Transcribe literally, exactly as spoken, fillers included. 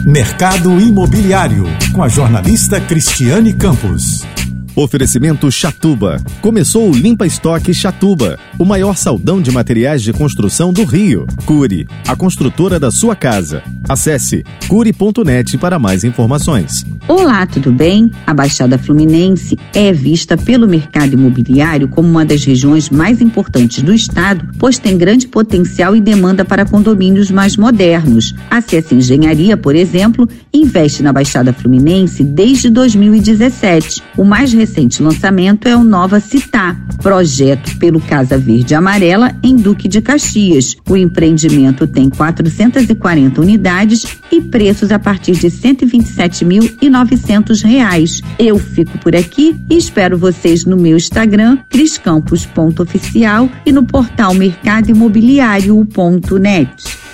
Mercado Imobiliário, com a jornalista Cristiane Campos. Oferecimento Chatuba. Começou o Limpa Estoque Chatuba, o maior saldão de materiais de construção do Rio. Cury, a construtora da sua casa. Acesse cury ponto net para mais informações. Olá, tudo bem? A Baixada Fluminense é vista pelo mercado imobiliário como uma das regiões mais importantes do estado, pois tem grande potencial e demanda para condomínios mais modernos. A C S Engenharia, por exemplo, investe na Baixada Fluminense desde dois mil e dezessete. O mais recente lançamento é o Nova Città, projeto pelo Casa Verde e Amarela em Duque de Caxias. O empreendimento tem quatrocentas e quarenta unidades e preços a partir de cento e vinte e sete mil e novecentos reais. Eu fico por aqui e espero vocês no meu Instagram, criscampos ponto oficial, e no portal mercado imobiliário ponto net.